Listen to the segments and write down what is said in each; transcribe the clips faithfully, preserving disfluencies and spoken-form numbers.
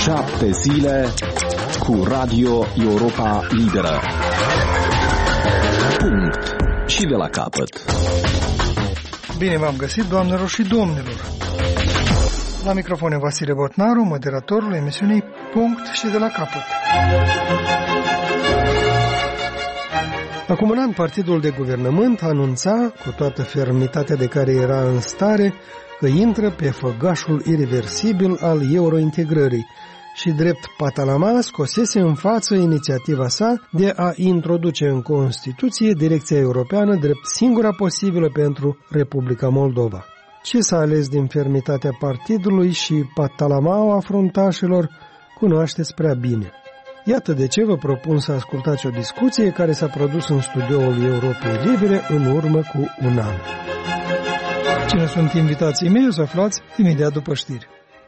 Șapte zile cu Radio Europa Liberă. Punct. Și de la capăt. Bine v-am găsit, doamnelor și domnilor. La microfon Vasile Botnaru, moderatorul emisiunii Punct și de la capăt. Acum un an, partidul de guvernământ anunța, cu toată fermitatea de care era în stare, că intră pe făgașul irreversibil al eurointegrării și drept patalama scosese în față inițiativa sa de a introduce în Constituție direcția europeană drept singura posibilă pentru Republica Moldova. Ce s-a ales din fermitatea partidului și patalamaua fruntașilor cunoașteți prea bine. Iată de ce vă propun să ascultați o discuție care s-a produs în studioul Europei Libere în urmă cu un an. Cine sunt invitații mei, o să aflați imediat după știri.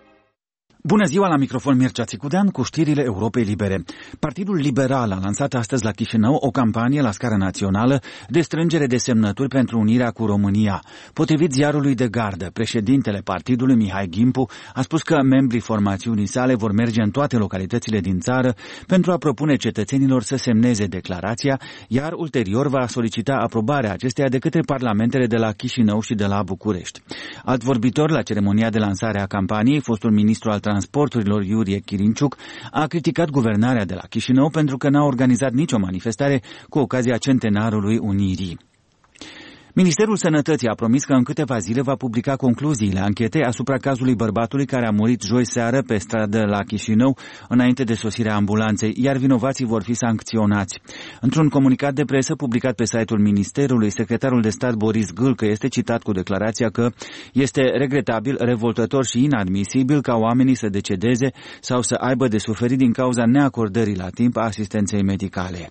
Bună ziua, la microfon Mircea Țicudean cu știrile Europei Libere. Partidul Liberal a lansat astăzi la Chișinău o campanie la scară națională de strângere de semnături pentru unirea cu România. Potrivit ziarului de gardă, președintele partidului, Mihai Gimpu, a spus că membrii formațiunii sale vor merge în toate localitățile din țară pentru a propune cetățenilor să semneze declarația, iar ulterior va solicita aprobarea acesteia de către parlamentele de la Chișinău și de la București. Alt vorbitor la ceremonia de lansare a campaniei, fostul ministru al Transporturilor Iurie Chirinciuc, a criticat guvernarea de la Chișinău pentru că n-a organizat nicio manifestare cu ocazia centenarului Unirii. Ministerul Sănătății a promis că în câteva zile va publica concluziile anchetei asupra cazului bărbatului care a murit joi seară pe stradă la Chișinău înainte de sosirea ambulanței, iar vinovații vor fi sancționați. Într-un comunicat de presă publicat pe site-ul Ministerului, secretarul de stat Boris Gâlcă este citat cu declarația că este regretabil, revoltător și inadmisibil ca oamenii să decedeze sau să aibă de suferit din cauza neacordării la timp a asistenței medicale.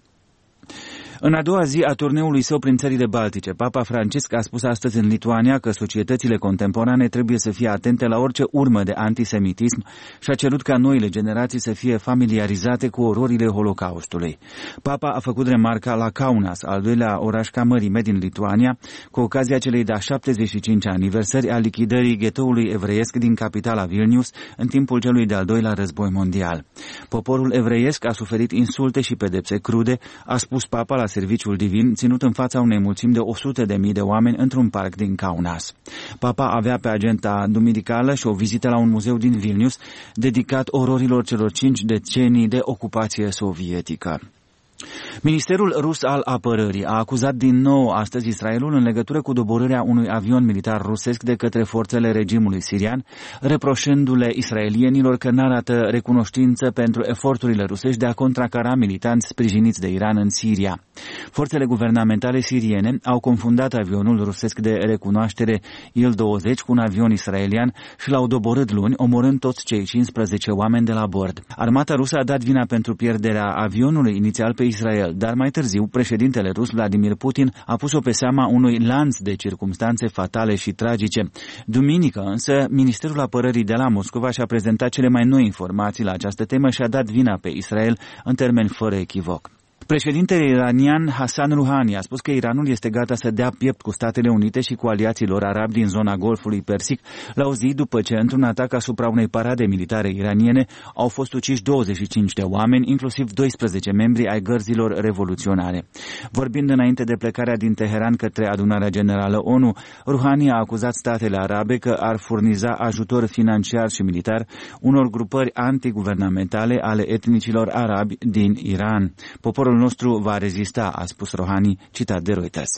În a doua zi a turneului său prin țările Baltice, Papa Francisc a spus astăzi în Lituania că societățile contemporane trebuie să fie atente la orice urmă de antisemitism și a cerut ca noile generații să fie familiarizate cu ororile Holocaustului. Papa a făcut remarca la Kaunas, al doilea oraș ca mărime din Lituania, cu ocazia celei de-a șaptezeci și cincea aniversări a lichidării ghetoului evreiesc din capitala Vilnius în timpul celui de-al doilea război mondial. Poporul evreiesc a suferit insulte și pedepse crude, a spus Papa la serviciul divin, ținut în fața unei mulțimi de o sută de mii de oameni într-un parc din Kaunas. Papa avea pe agenda duminicală și o vizită la un muzeu din Vilnius dedicat ororilor celor cinci decenii de ocupație sovietică. Ministerul rus al apărării a acuzat din nou astăzi Israelul în legătură cu doborârea unui avion militar rusesc de către forțele regimului sirian, reproșându-le israelienilor că n-arată recunoștință pentru eforturile rusești de a contracara militanți sprijiniți de Iran în Siria. Forțele guvernamentale siriene au confundat avionul rusesc de recunoaștere Il douăzeci cu un avion israelian și l-au doborât luni, omorând toți cei cincisprezece oameni de la bord. Armata rusă a dat vina pentru pierderea avionului inițial pe Israel, dar mai târziu președintele rus Vladimir Putin a pus-o pe seama unui lanț de circumstanțe fatale și tragice. Duminică însă, Ministerul Apărării de la Moscova și-a prezentat cele mai noi informații la această temă și a dat vina pe Israel în termeni fără echivoc. Președintele iranian Hassan Rouhani a spus că Iranul este gata să dea piept cu Statele Unite și cu aliații lor arabi din zona Golfului Persic la o zi după ce, într-un atac asupra unei parade militare iraniene, au fost uciși douăzeci și cinci de oameni, inclusiv doisprezece membri ai gărzilor revoluționare. Vorbind înainte de plecarea din Teheran către Adunarea Generală ONU, Rouhani a acuzat statele arabe că ar furniza ajutor financiar și militar unor grupări antiguvernamentale ale etnicilor arabi din Iran. Poporul nostru va rezista, a spus Rouhani, citat de Reuters.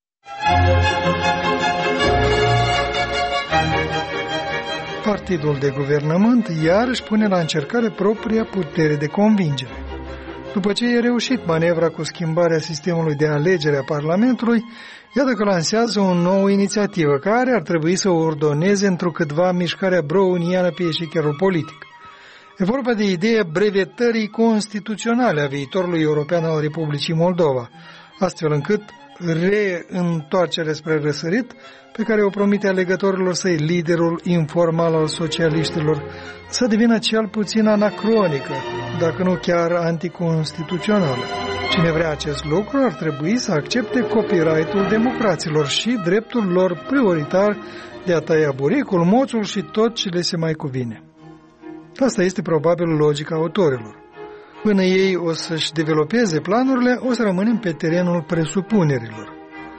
Partidul de guvernământ iarăși pune la încercare propria putere de convingere. După ce a reușit manevra cu schimbarea sistemului de alegere a Parlamentului, iată că lansează o nouă inițiativă care ar trebui să ordoneze întrucâtva mișcarea browniană pe eșicherul politic. E vorba de ideea brevetării constituționale a viitorului european al Republicii Moldova, astfel încât reîntoarcerea spre răsărit, pe care o promite alegătorilor săi liderul informal al socialiștilor, să devină cel puțin anacronică, dacă nu chiar anticonstituțională. Cine vrea acest lucru ar trebui să accepte copyright-ul democraților și dreptul lor prioritar de a tăia buricul, moțul și tot ce le se mai cuvine. Asta este probabil logica autorilor. Până ei o să-și developeze planurile, o să rămânem pe terenul presupunerilor.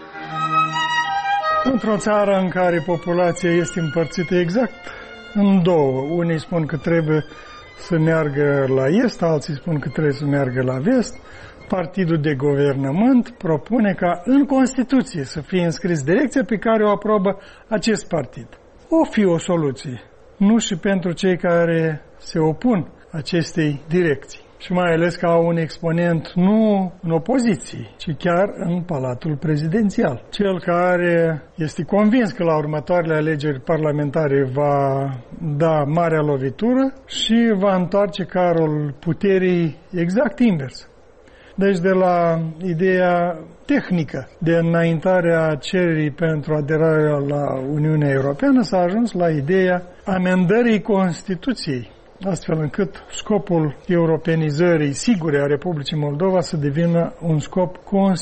Într-o țară în care populația este împărțită exact în două, unii spun că trebuie să meargă la est, alții spun că trebuie să meargă la vest, partidul de guvernământ propune ca în Constituție să fie înscris direcția pe care o aprobă acest partid. O fi o soluție, nu și pentru cei care se opun acestei direcții. Și mai ales ca un exponent nu în opoziție, ci chiar în Palatul Prezidențial. Cel care este convins că la următoarele alegeri parlamentare va da marea lovitură și va întoarce carul puterii exact invers. Deci de la ideea tehnică de înaintare a cererii pentru aderarea la Uniunea Europeană s-a ajuns la ideea amendării Constituției, astfel încât scopul europenizării sigure a Republicii Moldova să devină un scop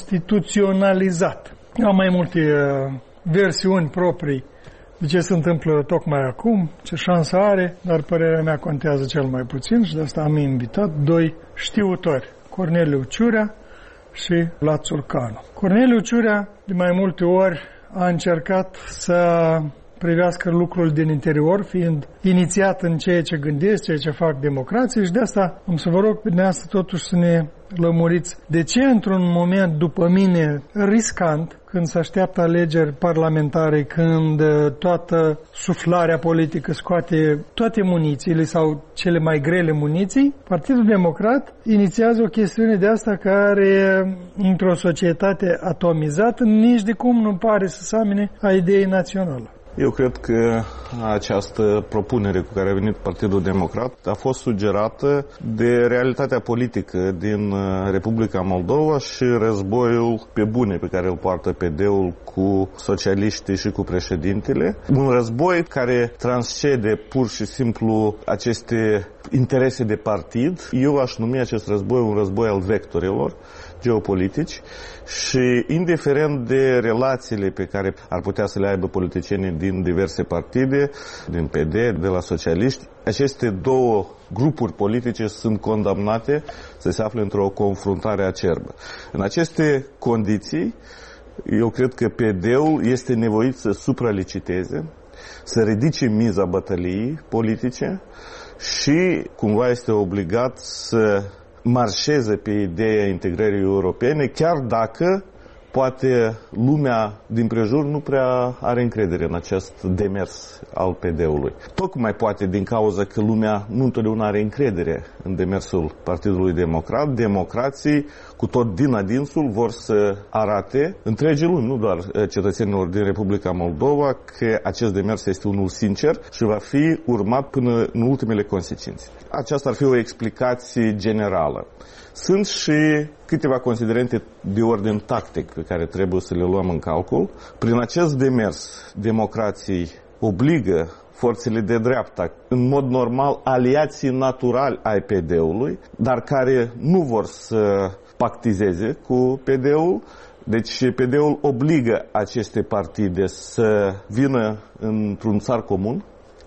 constituționalizat. Am mai multe versiuni proprii de ce se întâmplă tocmai acum, ce șansă are, dar părerea mea contează cel mai puțin și de asta am invitat doi știutori, Corneliu Ciurea și Vlad Țurcanu. Corneliu Ciurea de mai multe ori a încercat să privească lucrul din interior, fiind inițiat în ceea ce gândesc, ceea ce fac democrații și de asta am să vă rog pe dumneavoastră totuși să ne lămuriți de ce într-un moment după mine riscant, când se așteaptă alegeri parlamentare, când toată suflarea politică scoate toate munițiile sau cele mai grele muniții, Partidul Democrat inițiază o chestiune de asta care, într-o societate atomizată, nici de cum nu pare să seamene a ideii naționale. Eu cred că această propunere cu care a venit Partidul Democrat a fost sugerată de realitatea politică din Republica Moldova și războiul pe bune pe care îl poartă P D-ul cu socialiștii și cu președintele. Un război care transcede pur și simplu aceste interese de partid. Eu aș numi acest război un război al vectorilor geopolitici și indiferent de relațiile pe care ar putea să le aibă politicienii din diverse partide, din P D, de la socialiști, aceste două grupuri politice sunt condamnate să se afle într-o confruntare acerbă. În aceste condiții, eu cred că P D-ul este nevoit să supraliciteze, să ridice miza bătăliei politice și cumva este obligat să marșeze pe ideea integrării europene, chiar dacă poate lumea din prejur nu prea are încredere în acest demers al P D-ului. Tocmai poate din cauza că lumea nu întotdeauna are încredere în demersul Partidului Democrat, democrații cu tot din adinsul vor să arate întregii lumi, nu doar cetățenilor din Republica Moldova, că acest demers este unul sincer și va fi urmat până în ultimele consecințe. Aceasta ar fi o explicație generală. Sunt și câteva considerente de ordin tactic pe care trebuie să le luăm în calcul. Prin acest demers, democrații obligă forțele de dreapta, în mod normal aliații naturali ai P D-ului, dar care nu vor să pactizeze cu P D-ul. Deci P D-ul obligă aceste partide să vină într-un țar comun,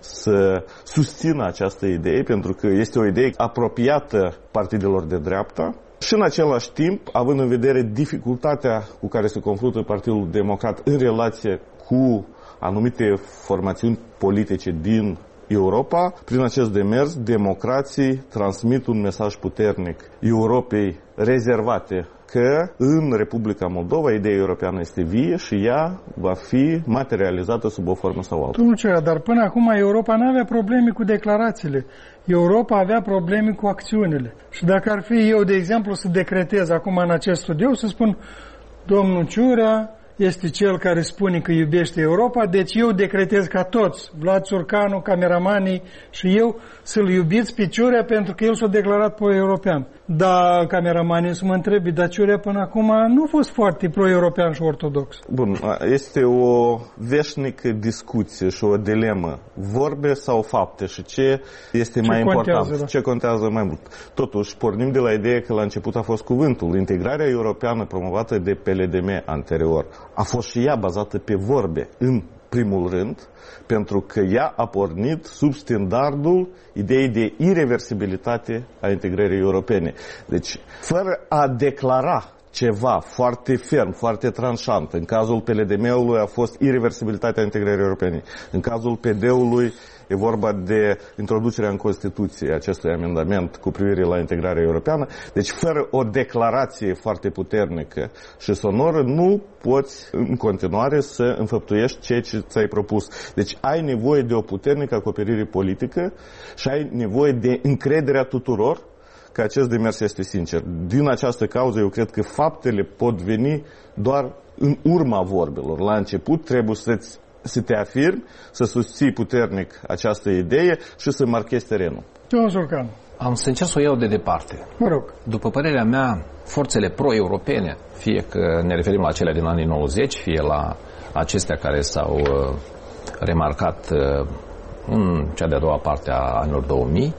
să susțină această idee, pentru că este o idee apropiată partidelor de dreapta și în același timp, având în vedere dificultatea cu care se confruntă Partidul Democrat în relație cu anumite formațiuni politice din Europa, prin acest demers, democrații transmit un mesaj puternic Europei rezervate că în Republica Moldova ideea europeană este vie și ea va fi materializată sub o formă sau alta. Domnul Ciurea, dar până acum Europa nu avea probleme cu declarațiile. Europa avea probleme cu acțiunile. Și dacă ar fi eu, de exemplu, să decretez acum în acest studiu, să spun, domnul Ciurea este cel care spune că iubește Europa, deci eu decretez ca toți, Vlad Țurcanu, cameramanii și eu, să-l iubiți pe Ciurea pentru că el s-a declarat pro-european. Dar cameramanii să mă întrebi, dar Ciurea până acum nu a fost foarte pro-european și ortodox. Bun, este o veșnică discuție și o dilemă. Vorbe sau fapte și ce este ce mai important, da? Ce contează mai mult. Totuși, pornim de la ideea că la început a fost cuvântul. Integrarea europeană promovată de P L D M anterior a fost și ea bazată pe vorbe în primul rând, pentru că ea a pornit sub standardul ideii de irreversibilitate a integrării europene. Deci, fără a declara ceva foarte ferm, foarte tranșant, în cazul P L D M-ului a fost irreversibilitatea integrării europene. În cazul P D-ului e vorba de introducerea în Constituție acestui amendament cu privire la integrarea europeană. Deci, fără o declarație foarte puternică și sonoră, nu poți în continuare să înfăptuiești ceea ce ți-ai propus. Deci, ai nevoie de o puternică acoperire politică și ai nevoie de încrederea tuturor că acest demers este sincer. Din această cauză, eu cred că faptele pot veni doar în urma vorbelor. La început trebuie să-ți să te afirmi, să susții puternic această idee și să marchezi terenul. Am să încerc să o iau de departe. Mă rog. După părerea mea, forțele pro-europene, fie că ne referim la cele din anii nouăzeci, fie la acestea care s-au uh, remarcat uh, în cea de-a doua parte a anilor două mii,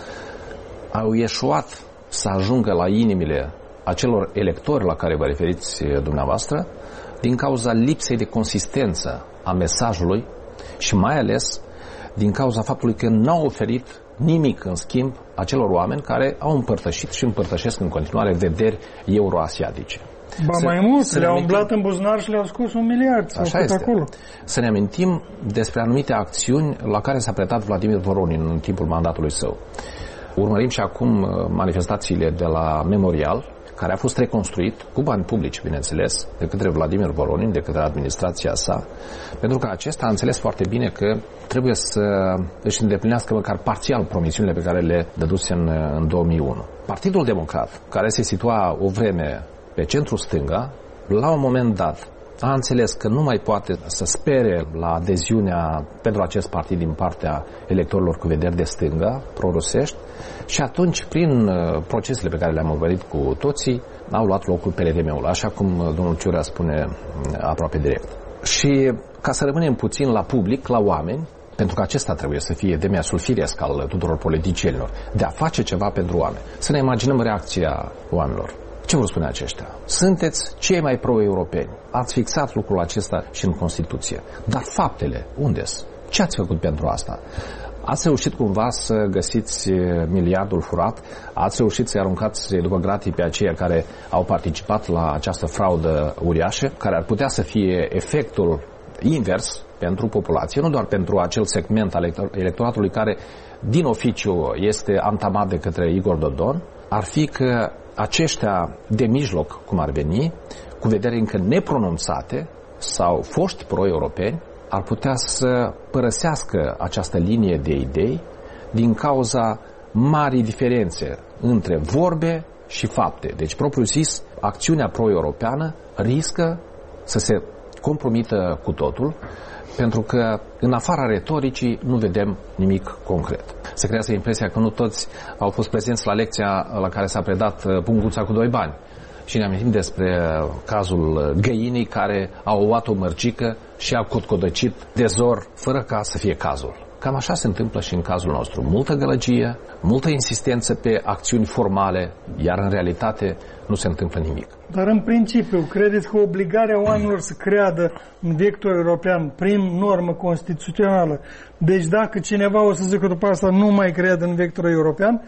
au ieșuat să ajungă la inimile acelor electori la care vă referiți dumneavoastră din cauza lipsei de consistență a mesajului și mai ales din cauza faptului că n-au oferit nimic în schimb acelor oameni care au împărtășit și împărtășesc în continuare vederi euroasiatice. Ba mai mult, le-au umblat în buzunar și le-au scos un miliard. Așa este. Acolo. Să ne amintim despre anumite acțiuni la care s-a pretat Vladimir Voronin în timpul mandatului său. Urmărim și acum manifestațiile de la Memorial, care a fost reconstruit cu bani publici, bineînțeles, de către Vladimir Voronin, de către administrația sa, pentru că acesta a înțeles foarte bine că trebuie să își îndeplinească măcar parțial promisiunile pe care le dăduse în, în două mii unu. Partidul Democrat, care se situa o vreme pe centru-stânga, la un moment dat a înțeles că nu mai poate să spere la adeziunea pentru acest partid din partea electorilor cu vederi de stânga, pro-rusești, și atunci, prin procesele pe care le-am urmărit cu toții, au luat locul P L D M-ul, așa cum domnul Ciurea spune aproape direct. Și ca să rămânem puțin la public, la oameni, pentru că acesta trebuie să fie demersul firesc al tuturor politicienilor, de a face ceva pentru oameni. Să ne imaginăm reacția oamenilor. Ce vor spune aceștia? Sunteți cei mai pro-europeni. Ați fixat lucrul acesta și în Constituție. Dar faptele, unde-s? Ce ați făcut pentru asta? Ați reușit cumva să găsiți miliardul furat? Ați reușit să-i aruncați după gratii pe aceia care au participat la această fraudă uriașă, care ar putea să fie efectul invers pentru populație, nu doar pentru acel segment al electoratului care din oficiu este antamat de către Igor Dodon, ar fi că aceștia de mijloc, cum ar veni, cu vedere încă nepronunțate sau foști pro-europeni, ar putea să părăsească această linie de idei din cauza marii diferențe între vorbe și fapte. Deci, propriu zis, acțiunea pro-europeană riscă să se compromită cu totul, pentru că în afara retoricii nu vedem nimic concret. Se creează impresia că nu toți au fost prezenți la lecția la care s-a predat punguța cu doi bani. Și ne amintim despre cazul găinii care a ouat o mărcică și a cotcodăcit de zor fără ca să fie cazul. Cam așa se întâmplă și în cazul nostru. Multă gălăgie, multă insistență pe acțiuni formale, iar în realitate nu se întâmplă nimic. Dar în principiu, credeți că obligarea oamenilor să creadă în vectorul european prin normă constituțională, deci dacă cineva o să zică după asta nu mai crede în vectorul european,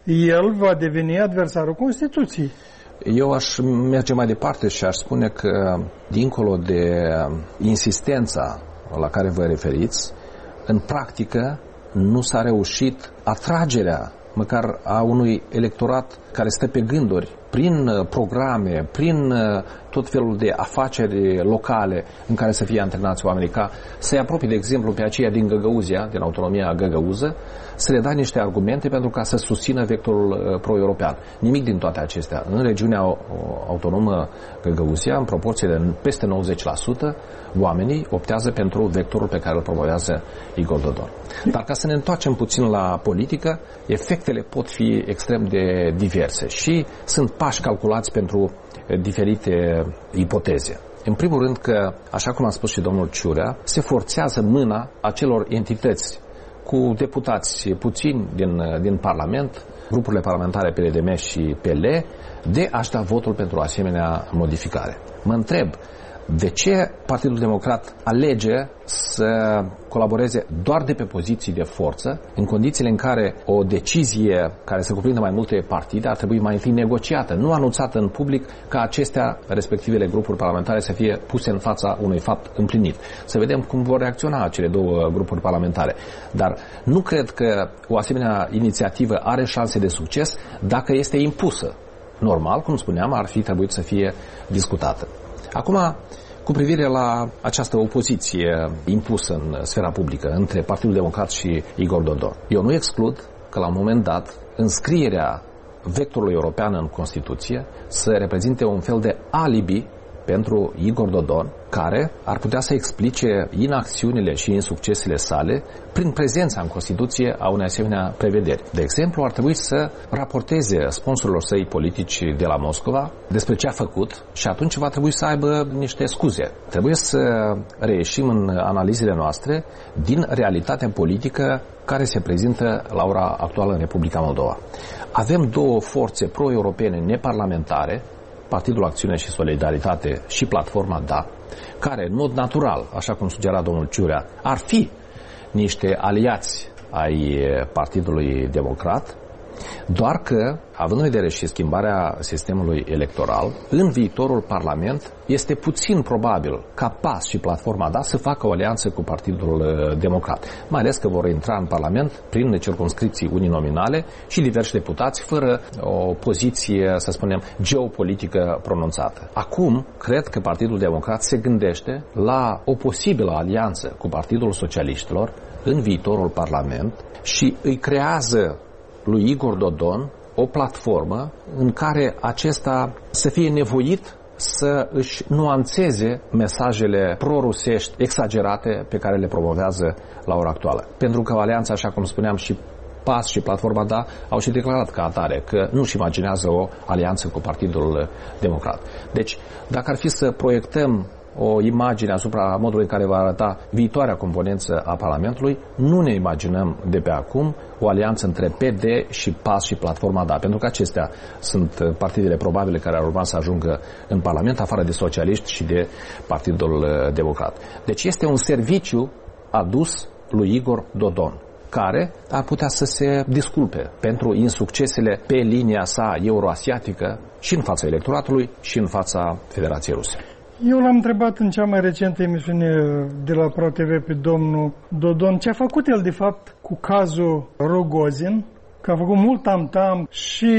el va deveni adversarul Constituției. Eu aș merge mai departe și aș spune că, dincolo de insistența la care vă referiți, în practică nu s-a reușit atragerea măcar a unui electorat care stă pe gânduri, prin programe, prin tot felul de afaceri locale în care să fie antrenați oamenii, ca să-i apropie, de exemplu, pe aceia din Găgăuzia, din autonomia găgăuză, să le dea niște argumente pentru ca să susțină vectorul pro-european. Nimic din toate acestea. În regiunea autonomă Găgăuzia, în proporție de peste nouăzeci la sută, oamenii optează pentru vectorul pe care îl promovează Igor Dodon. Dar ca să ne întoarcem puțin la politică, efectele pot fi extrem de diverse și sunt pași calculați pentru diferite ipoteze. În primul rând că, așa cum a spus și domnul Ciurea, se forțează mâna acelor entități cu deputați puțini din, din Parlament, grupurile parlamentare P L D M și P L, de a-și da votul pentru o asemenea modificare. Mă întreb De ce Partidul Democrat alege să colaboreze doar de pe poziții de forță, în condițiile în care o decizie care se cuprinde mai multe partide ar trebui mai întâi negociată, nu anunțată în public, ca acestea, respectivele grupuri parlamentare, să fie puse în fața unui fapt împlinit. Să vedem cum vor reacționa acele două grupuri parlamentare. Dar nu cred că o asemenea inițiativă are șanse de succes dacă este impusă. Normal, cum spuneam, ar fi trebuit să fie discutată. Acum, cu privire la această opoziție impusă în sfera publică între Partidul Democrat și Igor Dodon, eu nu exclud că la un moment dat înscrierea vectorului european în Constituție să reprezinte un fel de alibi pentru Igor Dodon, care ar putea să explice inacțiunile și insuccesele sale prin prezența în Constituție a unei asemenea prevederi. De exemplu, ar trebui să raporteze sponsorilor săi politici de la Moscova despre ce a făcut și atunci va trebui să aibă niște scuze. Trebuie să reieșim în analizele noastre din realitatea politică care se prezintă la ora actuală în Republica Moldova. Avem două forțe pro-europene neparlamentare, Partidul Acțiune și Solidaritate și Platforma Da, care, în mod natural, așa cum sugera domnul Ciurea, ar fi niște aliați ai Partidului Democrat, doar că, având în vedere și schimbarea sistemului electoral, în viitorul Parlament este puțin probabil ca P A S și Platforma Da să facă o alianță cu Partidul Democrat, mai ales că vor intra în Parlament prin circumscripții uninominale și diversi deputați fără o poziție, să spunem, geopolitică pronunțată. Acum, cred că Partidul Democrat se gândește la o posibilă alianță cu Partidul Socialiștilor în viitorul Parlament și îi creează lui Igor Dodon o platformă în care acesta să fie nevoit să își nuanțeze mesajele pro-rusești exagerate pe care le promovează la ora actuală. Pentru că alianța, așa cum spuneam, și P A S și Platforma Da au și declarat ca atare că nu-și imaginează o alianță cu Partidul Democrat. Deci, dacă ar fi să proiectăm o imagine asupra modului în care va arăta viitoarea componență a Parlamentului, nu ne imaginăm de pe acum o alianță între P D și P A S și Platforma Da, pentru că acestea sunt partidele probabile care ar urma să ajungă în Parlament, afară de socialiști și de Partidul Democrat. Deci este un serviciu adus lui Igor Dodon, care ar putea să se disculpe pentru insuccesele pe linia sa euroasiatică și în fața electoratului și în fața Federației Ruse. Eu l-am întrebat în cea mai recentă emisiune de la ProTV pe domnul Dodon ce a făcut el de fapt cu cazul Rogozin, că a făcut mult tam-tam și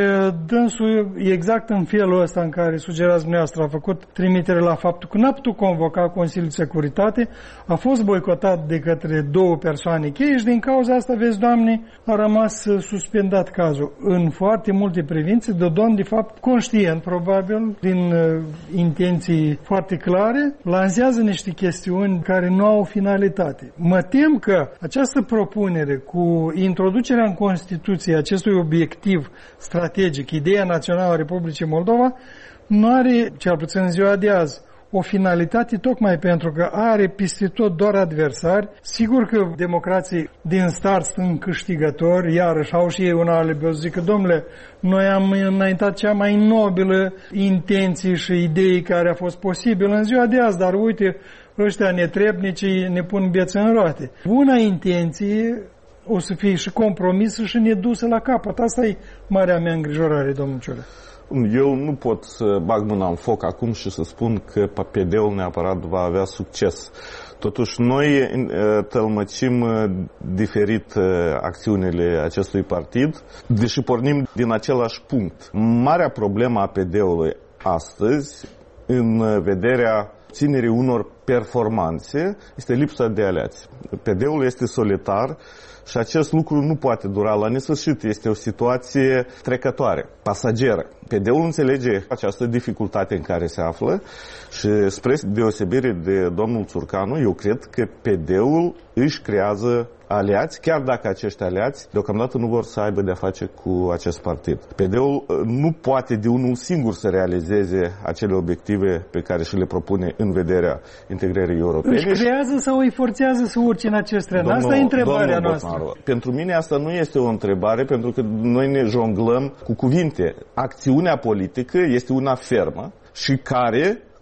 dânsul exact în felul ăsta în care sugerați dumneavoastră a făcut trimitere la faptul că n-a putut convoca Consiliul de Securitate, a fost boicotat de către două persoane cheie și din cauza asta, vezi, Doamne, a rămas suspendat cazul. În foarte multe privințe, Dodon, de fapt, conștient, probabil, din uh, intenții foarte clare, lansează niște chestiuni care nu au finalitate. Mă tem că această propunere cu introducerea în Constituție acestui obiectiv strategic, ideea națională a Republicii Moldova, nu are, cel puțin în ziua de azi, o finalitate tocmai pentru că are peste tot doar adversari. Sigur că democrații din start sunt câștigători, iarăși au și ei un alibi. Eu zic că, domnule, noi am înaintat cea mai nobilă intenții și idei care a fost posibil în ziua de azi, dar uite, ăștia netrebnici ne pun bețe în roate. Buna intenție o să fie și compromisă și nedusă la capăt. Asta e marea mea îngrijorare, domnul Ciurea. Eu nu pot să bag mâna în foc acum și să spun că P D U-ul neapărat va avea succes. Totuși, noi tălmăcim diferit acțiunile acestui partid, deși pornim din același punct. Marea problemă a P D U-ului astăzi, în vederea ținerii unor performanțe, este lipsa de aliați. P D U-ul este solitar și acest lucru nu poate dura la nesfârșit. Este o situație trecătoare, pasageră. P D U-ul înțelege această dificultate în care se află și, spre deosebire de domnul Țurcanu, eu cred că P D U-ul își creează aliați, chiar dacă acești aliați deocamdată nu vor să aibă de-a face cu acest partid. P D U-ul nu poate de unul singur să realizeze acele obiective pe care și le propune în vederea integrării europene. Își creează sau îi forțează să urce în acest tren? Asta e întrebarea noastră. Botnaru, pentru mine asta nu este o întrebare, pentru că noi ne jonglăm cu cuvinte. Acțiunea politică este una fermă și care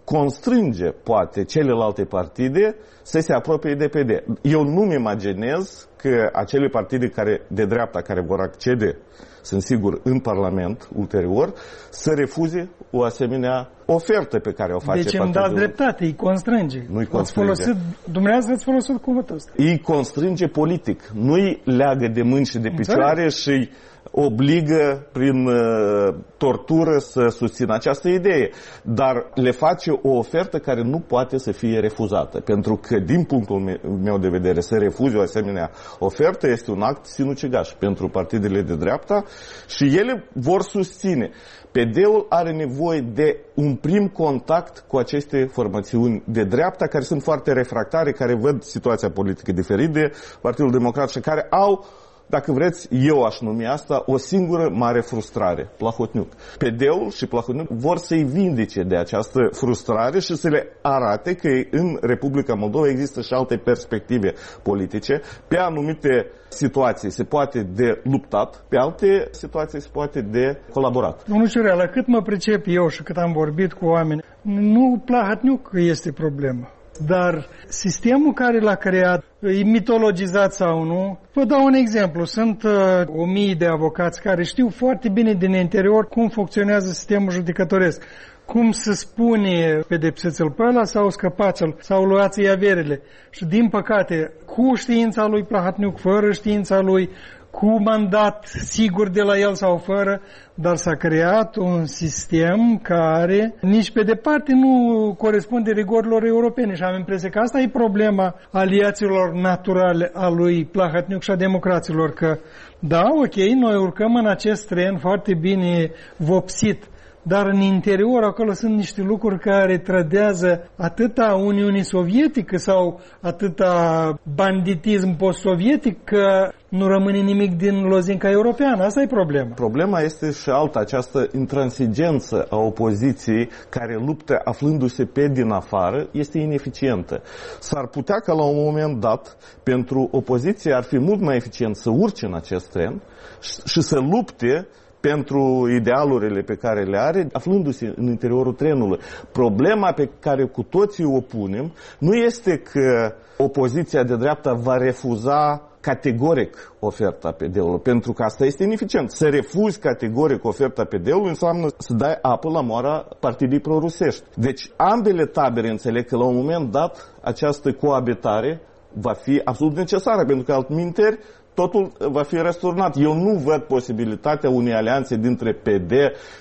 constrânge, poate, celelalte partide să se apropie de P D. Eu nu-mi imaginez că acele partide care, de dreapta care vor accede, sunt sigur, în Parlament ulterior, să refuze o asemenea ofertă pe care o face deci partidul. Deci îmi dați dreptate, îi constrânge. Nu-i constrânge. Folosit, dumneavoastră ați folosit cuvântul ăsta. Îi constrânge politic, nu-i leagă de mâini și de picioare Înțeleg. și îi obligă prin uh, tortură să susțină această idee, dar le face o ofertă care nu poate să fie refuzată, pentru că din punctul meu de vedere să refuze o asemenea ofertă este un act sinucigaș pentru partidele de dreapta și ele vor susține. P D-ul are nevoie de un prim contact cu aceste formațiuni de dreapta care sunt foarte refractare, care văd situația politică diferit de Partidul Democrat și care au, dacă vreți, eu aș numi asta, o singură mare frustrare, Plahotniuc. P D-ul și Plahotniuc vor să-i vindece de această frustrare și să le arate că în Republica Moldova există și alte perspective politice. Pe anumite situații se poate de luptat, pe alte situații se poate de colaborat. Domnul Ciurea, la cât mă pricep eu și cât am vorbit cu oameni, nu Plahotniuc este problema. Dar sistemul care l-a creat, e mitologizat sau nu, vă dau un exemplu. Sunt uh, o mie de avocați care știu foarte bine din interior cum funcționează sistemul judecătoresc. Cum se spune pedepsiți-l pe ăla sau scăpați-l sau luați-i averile. Și din păcate, cu știința lui Plahotniuc, fără știința lui, cu mandat sigur de la el sau fără, dar s-a creat un sistem care nici pe departe nu corespunde rigorilor europene și am impresia că asta e problema aliaților naturale a lui Plahotniuc și a democraților, că da, ok, noi urcăm în acest tren foarte bine vopsit, dar în interior acolo sunt niște lucruri care trădează atâta Uniunii Sovietică sau atâta banditism post-sovietic că nu rămâne nimic din lozinca europeană. Asta e problema. Problema este și alta, această intransigență a opoziției care luptă aflându-se pe din afară este ineficientă. S-ar putea ca la un moment dat pentru opoziție ar fi mult mai eficient să urce în acest tren și să lupte pentru idealurile pe care le are, aflându-se în interiorul trenului. Problema pe care cu toții o punem nu este că opoziția de dreapta va refuza categoric oferta P D-ului, pentru că asta este ineficient. Să refuzi categoric oferta P D-ului înseamnă să dai apă la moara partidei prorusești. Deci ambele tabere înțeleg că la un moment dat această coabitare va fi absolut necesară, pentru că altminteri totul va fi răsturnat. Eu nu văd posibilitatea unei alianțe dintre P D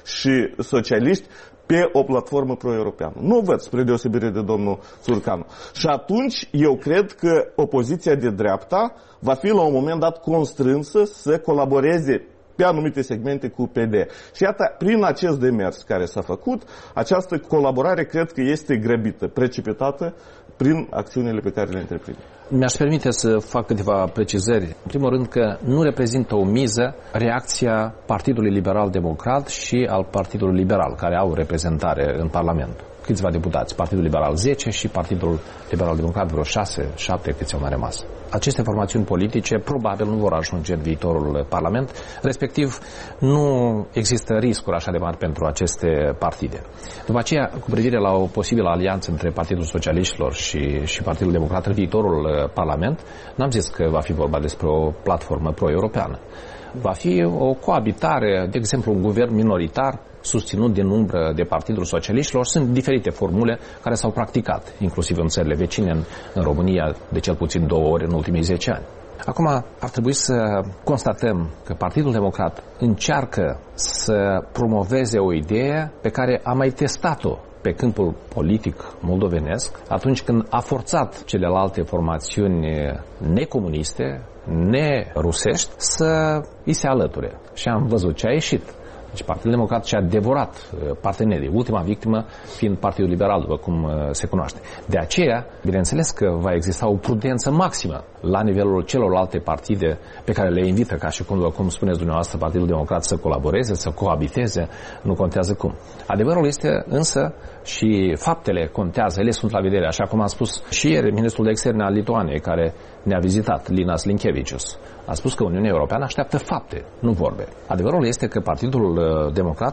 și socialiști pe o platformă pro-europeană. Nu văd, spre deosebire de domnul Țurcanu. Și atunci eu cred că opoziția de dreapta va fi la un moment dat constrânsă să colaboreze pe anumite segmente cu P D. Și iată, prin acest demers care s-a făcut, această colaborare cred că este grăbită, precipitată prin acțiunile pe care le întreprinde. Mi-aș permite să fac câteva precizări. În primul rând că nu reprezintă o miză reacția Partidului Liberal Democrat și al Partidului Liberal, care au reprezentare în Parlament. Câțiva deputați, Partidul Liberal zece și Partidul Liberal Democrat vreo șase, șapte, câți au mai rămas. Aceste formațiuni politice probabil nu vor ajunge în viitorul Parlament, respectiv nu există riscuri așa de mari pentru aceste partide. După aceea, cu privire la o posibilă alianță între Partidul Socialiștilor și, și Partidul Democrat în viitorul Parlament, n-am zis că va fi vorba despre o platformă pro-europeană. Va fi o coabitare, de exemplu, un guvern minoritar susținut din umbră de Partidul Socialiștilor. Sunt diferite formule care s-au practicat, inclusiv în țările vecine, în, în România, de cel puțin două ori în ultimii zece ani. Acum, ar trebui să constatăm că Partidul Democrat încearcă să promoveze o idee pe care a mai testat-o pe câmpul politic moldovenesc atunci când a forțat celelalte formațiuni necomuniste, nerusești, să îi se alăture. Și am văzut ce a ieșit. Deci Partidul Democrat și-a devorat partenerii, ultima victimă fiind Partidul Liberal, după cum se cunoaște. De aceea, bineînțeles că va exista o prudență maximă la nivelul celorlalte partide pe care le invită, ca și cum, cum spuneți dumneavoastră, Partidul Democrat să colaboreze, să coabiteze, nu contează cum. Adevărul este însă, și faptele contează, ele sunt la vedere, așa cum a spus și ieri ministrul de externe al Lituaniei, care ne-a vizitat, Linas Linkevičius. A spus că Uniunea Europeană așteaptă fapte, nu vorbe. Adevărul este că Partidul Democrat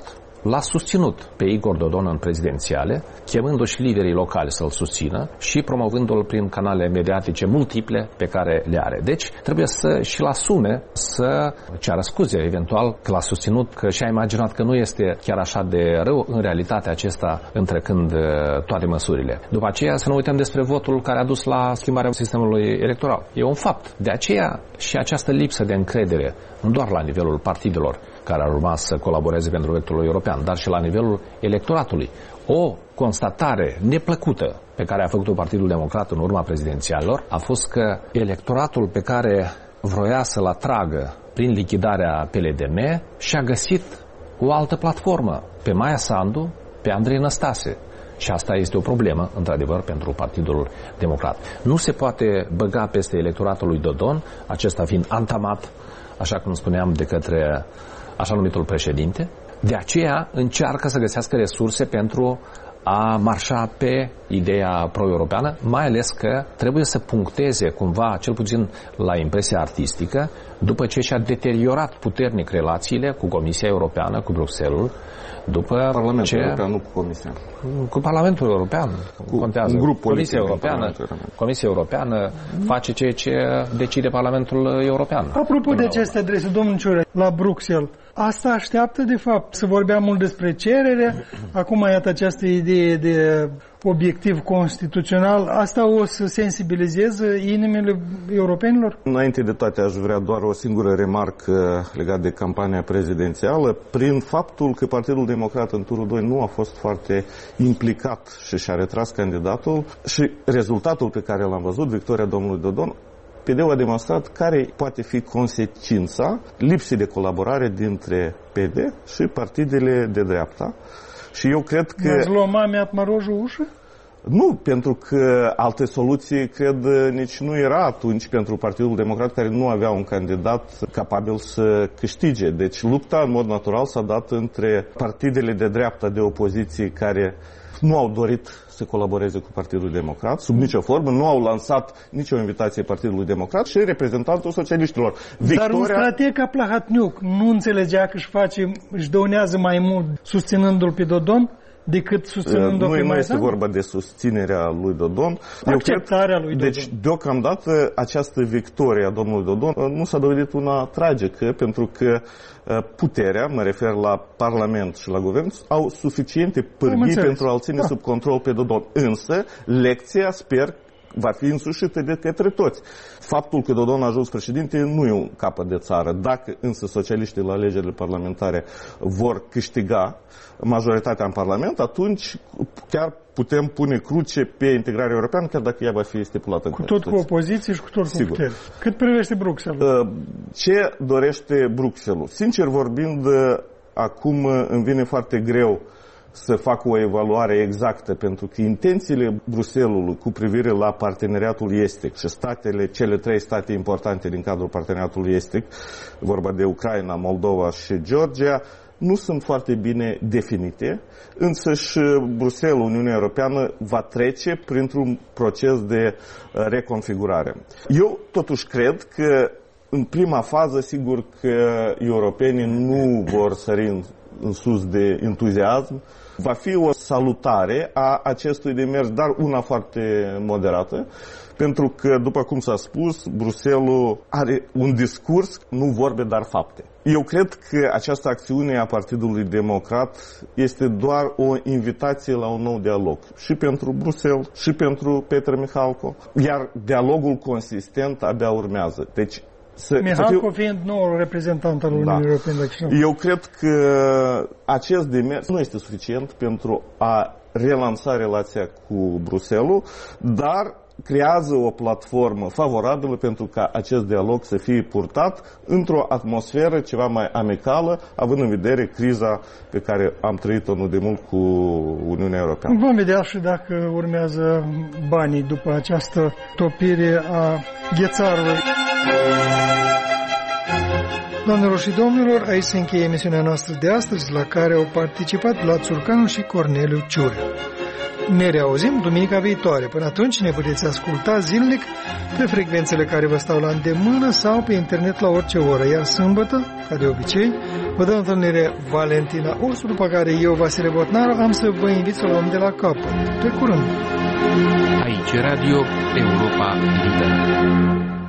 l-a susținut pe Igor Dodon în prezidențiale, chemându-și liderii locali să-l susțină și promovându-l prin canale mediatice multiple pe care le are. Deci trebuie să și-l asume, să ceară scuze eventual că l-a susținut, că și-a imaginat că nu este chiar așa de rău în realitatea acesta întrecând toate măsurile. După aceea să nu uităm despre votul care a dus la schimbarea sistemului electoral. E un fapt. De aceea și această lipsă de încredere, nu doar la nivelul partidelor care ar urma să colaboreze pentru proiectul european, dar și la nivelul electoratului. O constatare neplăcută pe care a făcut-o Partidul Democrat în urma prezidențialelor a fost că electoratul pe care vroia să-l atragă prin lichidarea P L D M și-a găsit o altă platformă, pe Maia Sandu, pe Andrei Năstase. Și asta este o problemă, într-adevăr, pentru Partidul Democrat. Nu se poate băga peste electoratul lui Dodon, acesta fiind antamat, așa cum spuneam, de către așa numitul președinte. De aceea încearcă să găsească resurse pentru a marșa pe ideea pro-europeană, mai ales că trebuie să puncteze cumva, cel puțin la impresia artistică, după ce și-a deteriorat puternic relațiile cu Comisia Europeană, cu Bruxelles, după Parlamentul ce... European, nu cu Comisia. Cu Parlamentul European, cu contează. Un grup Comisia politic Europeană, Comisia Europeană face ceea ce decide Parlamentul European. Apropo de aceste adrese, domnul Ciură, la Bruxelles, asta așteaptă de fapt, să vorbeam mult despre cerere, acum iată această idee de obiectiv constituțional, asta o să sensibilizeze inimile europenilor? Înainte de toate aș vrea doar o singură remarcă legată de campania prezidențială. Prin faptul că Partidul Democrat în turul doi nu a fost foarte implicat și și-a retras candidatul și rezultatul pe care l-am văzut, victoria domnului Dodon, P D-ul a demonstrat care poate fi consecința lipsei de colaborare dintre P D și partidele de dreapta. Și eu cred că... N-ați luat mame atmăroșul ușă? Nu, pentru că alte soluții, cred, nici nu era atunci pentru Partidul Democrat, care nu avea un candidat capabil să câștige. Deci lupta, în mod natural, s-a dat între partidele de dreapta de opoziție care nu au dorit să colaboreze cu Partidul Democrat, sub nicio formă, nu au lansat nicio invitație Partidului Democrat și reprezentantul socialiștilor. Victoria... Dar un strateg ca Plahatniuc nu înțelegea că își face, își dăunează mai mult susținându-l pe Dodon decât susținându-l pe Nu, nu este Maidan? vorba de susținerea lui Dodon. Acceptarea lui Dodon. Deci, deocamdată, această victorie a domnului Dodon nu s-a dovedit una tragică, pentru că puterea, mă refer la Parlament și la Guvern, au suficiente pârghii pentru a-l ține da. sub control pe Dodon. Însă, lecția, sper, va fi însușită de către toți. Faptul că Dodon a ajuns președinte nu e un capăt de țară. Dacă însă socialiștii la alegerile parlamentare vor câștiga majoritatea în Parlament, atunci chiar putem pune cruce pe integrarea europeană, chiar dacă ea va fi stipulată în Cu tot cu opoziție și cu tot cu putere. Cât privește Bruxelles? Ce dorește Bruxelles? Sincer vorbind, acum îmi vine foarte greu să fac o evaluare exactă, pentru că intențiile Bruxellesului cu privire la parteneriatul estic și statele, cele trei state importante din cadrul parteneriatului estic, vorba de Ucraina, Moldova și Georgia, nu sunt foarte bine definite, însă și Bruxelles, Uniunea Europeană, va trece printr-un proces de reconfigurare. Eu totuși cred că în prima fază, sigur că europenii nu vor sări în, în sus de entuziasm. Va fi o salutare a acestui demers, dar una foarte moderată, pentru că, după cum s-a spus, Bruxelles are un discurs, nu vorbe, dar fapte. Eu cred că această acțiune a Partidului Democrat este doar o invitație la un nou dialog. Și pentru Bruxelles, și pentru Petre Mihalko. Iar dialogul consistent abia urmează. Deci, Să, Mihalko fiind noul reprezentant al Uniunii da. Europene. Eu cred că acest demers nu este suficient pentru a relansa relația cu Bruxelles, dar creează o platformă favorabilă pentru ca acest dialog să fie purtat într-o atmosferă ceva mai amicală, având în vedere criza pe care am trăit-o nu de mult cu Uniunea Europeană. Vom vedea și dacă urmează banii după această topire a ghețarului. Doamnelor și domnilor, aici se încheie emisiunea noastră de astăzi, la care au participat Vlad Țurcanu și Corneliu Ciură. Ne reauzim duminica viitoare. Până atunci ne puteți asculta zilnic pe frecvențele care vă stau la îndemână sau pe internet la orice oră. Iar sâmbătă, ca de obicei, vă dă întâlnire Valentina Ursu, după care eu, Vasile Botnar, am să vă invit să luăm de la capăt. Pe curând! Aici Radio Europa Liberă.